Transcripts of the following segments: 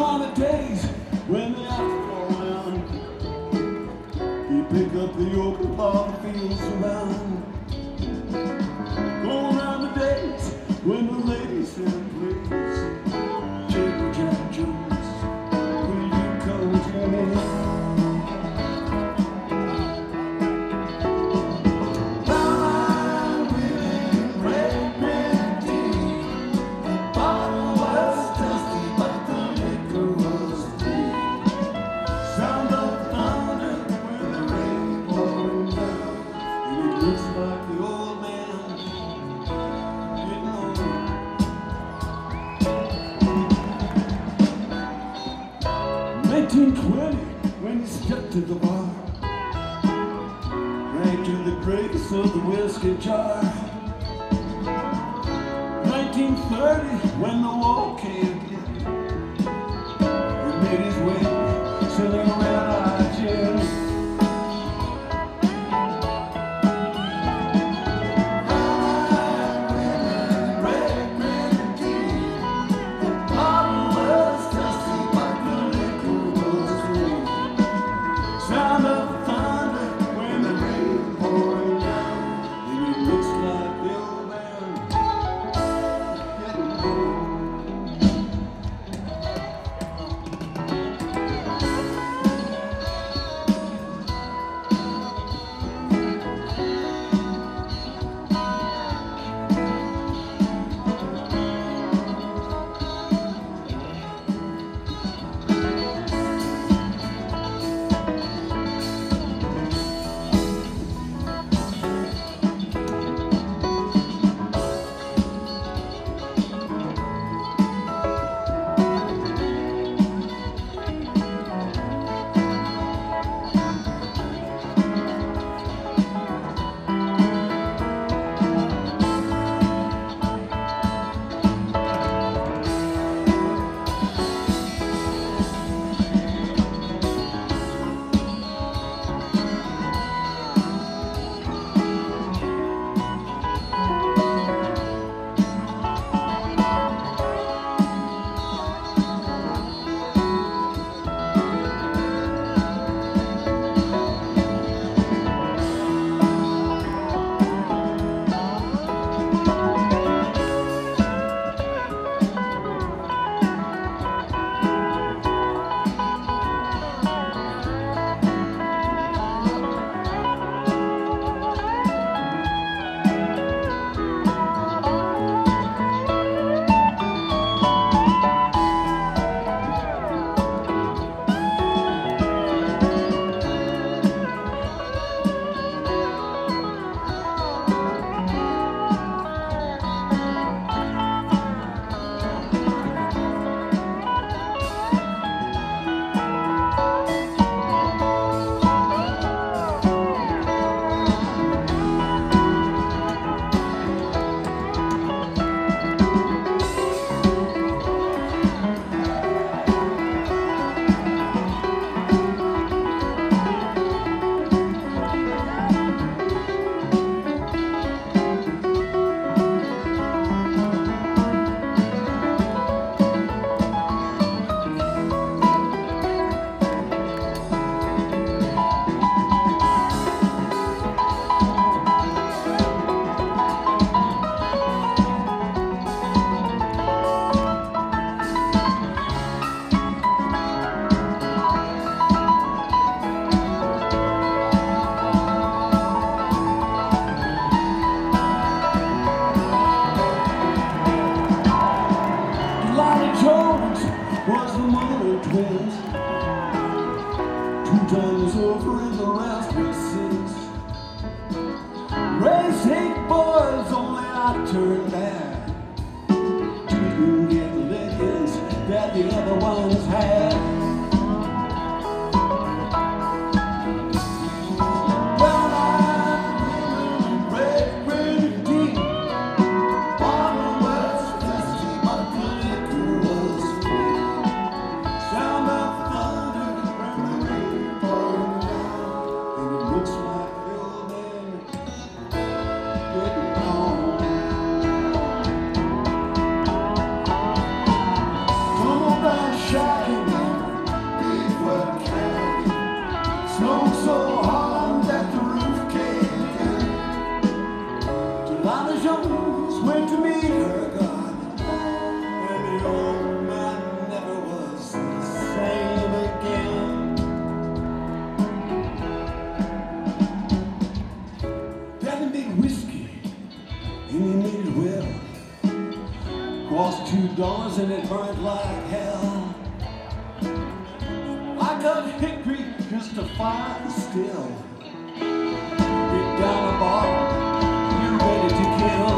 on the days when the apples fall down, you pick up the yoke and plow the fields around. Going around the days when the ladies sing praise. Jacob Jack Jones, will you come to me? Looks like the old man getting old. 1920, when he stepped to the bar, drank to the grace of the whiskey jar. 1930, when the wall caved in, he made his way selling red-eye gin. Sound of thunder when the rain pouring down, and it looks like the old man getting old. Was the mother of twins, 2 times over in the raspberry sins. Raised 8 boys, only I turned bad. 2 didn't get the lickings that the other ones had. Shocking. logs and it burned like hell. I got hickory just to find the still. Get down the bar, you're ready to kill.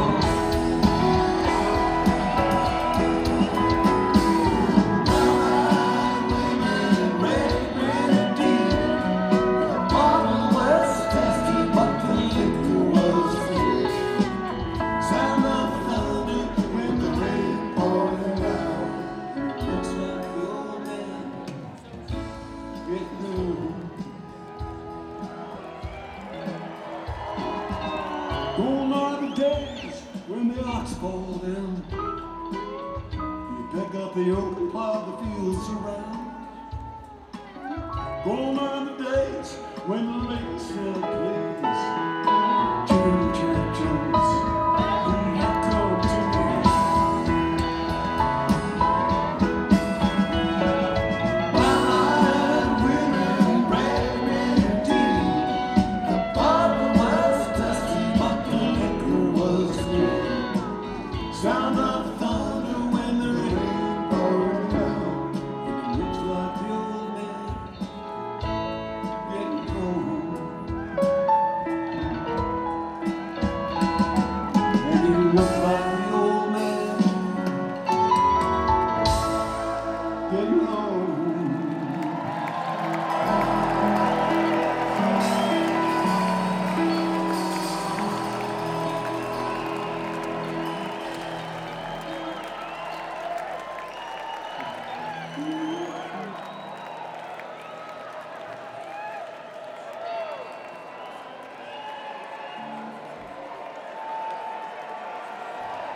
Gone are the days when the ox pulled in. You pick up the yoke and plow the fields around. Gone are the days when the lakes still clear.